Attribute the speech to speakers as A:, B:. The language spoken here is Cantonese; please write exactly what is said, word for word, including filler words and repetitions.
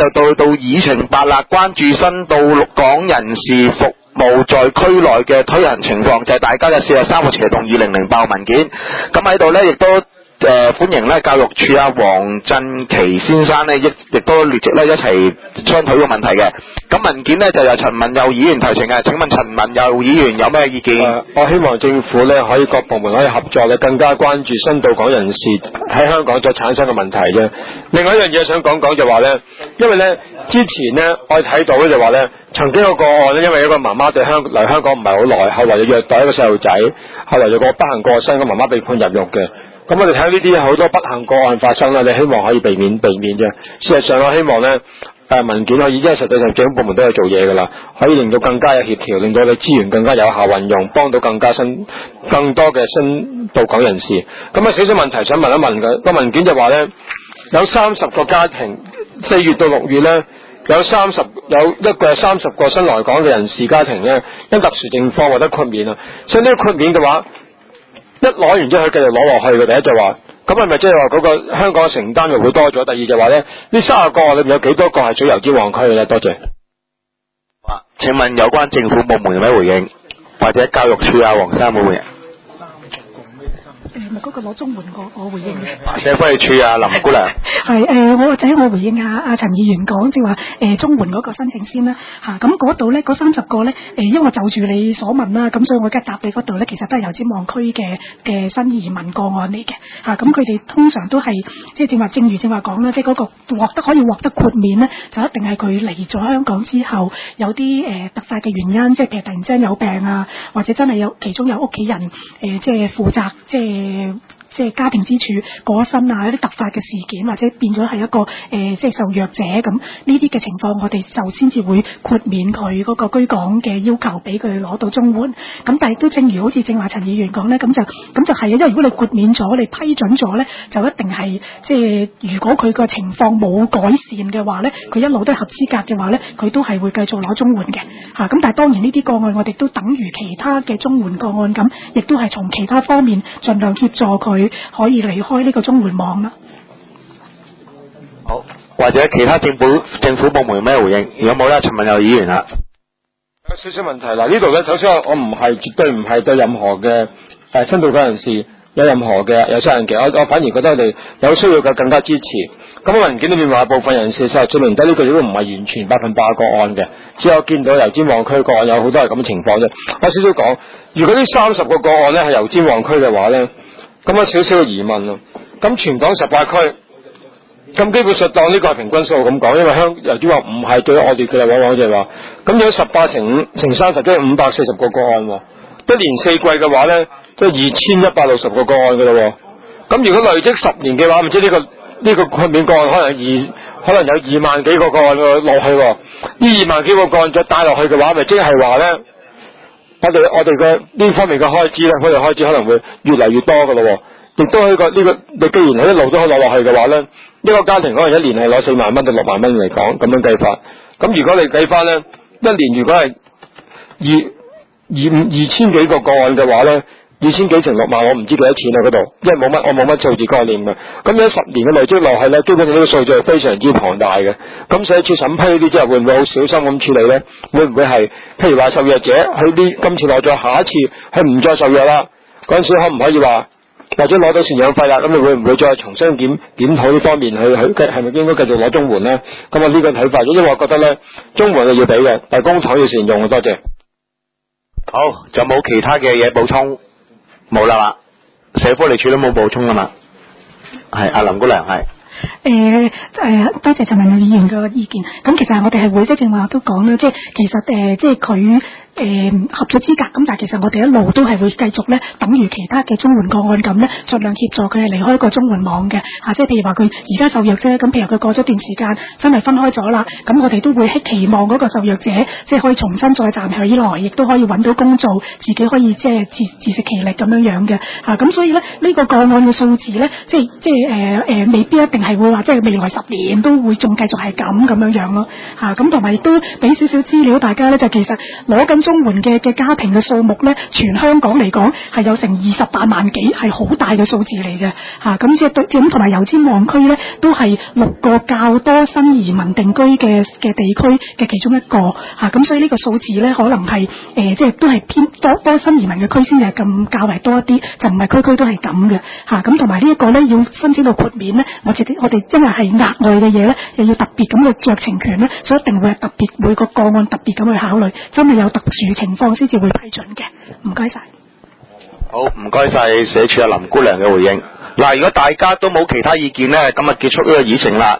A: 就到到議程八啦，關注新到陸港人士服務在區內嘅推行情況，就係、是、大家嘅四十三號斜動二零零八文件。咁喺度呢，亦都誒、呃、歡迎咧教育處啊黃振琪先生呢，亦亦都列席咧一齊商討個問題嘅。咁文件呢，就由陳文佑議員提呈嘅。請問陳文佑議員有咩意見？
B: 呃、我希望政府咧可以各部門可以合作咧，更加關注新到港人士喺香港所產生嘅問題啫。另外一樣嘢想講講就話咧，因為咧之前咧我哋睇到咧就話咧，曾經有個案咧，因為一個媽媽對香嚟香港唔係好耐，後來就虐待一個細路仔，後來有個不幸過身，個媽媽被判入獄嘅。咁我哋睇到呢啲好多不幸個案發生啦，你希望可以避免避免啫。事實上我希望咧。誒文件可以，因為實際上政府部門都有做嘢㗎啦，可以令到更加有協調，令到你資源更加有效運用，幫到更加新、更多嘅新到港人士。咁啊，少少問題想問一問嘅個文件就話咧，有三十個家庭，四月到六月咧，有三十有一個三十個新來港嘅人士家庭咧，因特殊情況獲得豁免啊。所以呢個豁免嘅話，一攞完之後佢繼續攞落去嘅，第一就話。咁係咪即係話嗰個香港嘅承擔又會多咗？第二就話咧，呢三十個案裏面有幾多個係屬油尖旺區嘅咧？多謝。
A: 啊，請問有關政府部門有咩回應，或者教育處啊黃生冇回應？
C: 誒咪嗰個攞綜援個我回應嘅。
A: 社福處啊林姑娘。
C: 係誒、呃，我或者我回應下阿陳議員講，即係話誒綜援嗰個申請先啦嚇。咁嗰度咧，嗰三十個咧誒，因為就住你所問啦，咁所以我而家答你嗰度咧，其實都係油尖旺區嘅嘅新移民個案嚟嘅嚇。咁佢哋通常都係即係正話，正如正話講啦，即係嗰個獲得可以獲得豁免咧，就一定係佢嚟咗香港之後有啲誒、呃、突發嘅原因，即係其實突然之間有病啊，或者真係有其中有屋企人誒、呃、即係負責即係。即係家庭支柱過身啊，一啲突發嘅事件，或者變咗係一個誒、呃，即係受虐者咁呢啲嘅情況，我哋就先至會豁免佢嗰個居港嘅要求，俾佢攞到綜援。咁但係都正如好似正話陳議員講咧，咁就咁就係啊，因為如果你豁免咗，你批准咗咧，就一定係即係如果佢個情況冇改善嘅話咧，佢一路都係合資格嘅話咧，佢都係會繼續攞綜援嘅嚇。咁、啊、但係當然呢啲個案，我哋都等於其他嘅綜援個案咁，亦都係從其他方面盡量協助佢。可以離開呢個綜援網啦。
A: 好，或者其他政府政府部門有咩回應？如果冇咧，陳文佑議員啊，
B: 有少少問題啦。呢度咧，首先我唔係絕對唔係對任何嘅誒新到港人士有任何嘅有責任嘅，我我反而覺得我哋有需要嘅更加支持。咁文件裏面話部分人士實證明得呢個亦都唔係完全百分百個案嘅，只有見到油尖旺區個案有好多係咁嘅情況啫。我少少講，如果呢三十個個案咧係油尖旺區嘅話咧。咁有少少嘅疑問咯。咁全港十八區，咁基本上當呢個係平均數咁講，因為香油尖旺唔係最惡劣嘅啦，往往就係話，咁有十八乘五乘三十，即係五百四十個個案喎。一年四季嘅話咧，即係二千一百六十個個案嘅啦。咁如果累積十年嘅話，唔知呢個呢個豁免個案可能二可能有二萬幾個個案落去喎。呢二萬幾個個案再帶落去嘅話，咪即係話咧？我哋我哋嘅呢方面嘅開支咧，我哋開支可能會越嚟越多嘅咯，亦都呢個呢個，你既然喺一路都可以攞落去嘅話咧，一個家庭可能一年係攞四萬蚊到六萬蚊嚟講，咁樣計法。咁如果你計翻咧，一年如果係二二二千幾個個案嘅話咧，二千幾乘六萬，我唔知幾多錢啊嗰度，因為冇乜我冇乜數字概念嘅。咁有十年嘅累積落去咧，基本上呢個數字係非常之龐大嘅。咁社署審批呢啲之後，會唔會好小心咁處理咧？會唔會係譬如話受虐者佢啲今次攞咗，下一次佢唔再受虐啦？嗰陣時可唔可以話或者攞到贍養費啦？咁你會唔會再重新檢檢討呢方面去去係咪應該繼續攞綜援咧？咁我呢個睇法，因為我覺得咧綜援係要俾嘅，但係公帑要善用嘅。多謝。
A: 好，就冇其他嘅嘢補充。冇啦，社福利處都冇補充噶嘛，係阿林姑娘係。
C: 誒誒，多謝陳文佑議員嘅意見。咁其實我哋係會即係正話都講啦，即係其實誒、呃，即係佢誒合咗資格，咁但係其實我哋一路都係會繼續咧，等於其他嘅綜援個案咁咧，盡量協助佢係離開個綜援網嘅嚇。即係譬如話佢而家受虐啫，咁譬如佢過咗段時間真係分開咗啦，咁我哋都會希期望嗰個受虐者即係可以重新再站起來，亦都可以揾到工做，自己可以即係自自食其力咁樣樣嘅嚇。咁所以咧呢、這個個案嘅數字咧，即係即係誒誒，未必一定係係會話即係未來十年都會仲繼續係咁咁樣樣咯嚇。咁同埋亦都俾少少資料大家咧，就其實攞緊綜援嘅嘅家庭嘅數目咧，全香港嚟講係有成二十八萬幾，係好大嘅數字嚟嘅嚇。咁即係咁同埋油尖旺區咧，都係六個較多新移民定居嘅嘅地區嘅其中一個嚇。咁、啊、所以呢個數字咧，可能係誒、呃、即係都係偏多多新移民嘅區先至係咁較為多一啲，就唔係區區都係咁嘅嚇。咁同埋呢一個咧，要申請到豁免咧，我哋我哋因為係額外嘅嘢咧，又要特別咁嘅酌情權咧，所以一定會係特別每個個案特別咁去考慮，真係有特殊情況先至會批准嘅。唔該晒。
A: 好，唔該晒社署阿林姑娘嘅回應。嗱，如果大家都冇其他意見咧，咁啊結束呢個議程啦。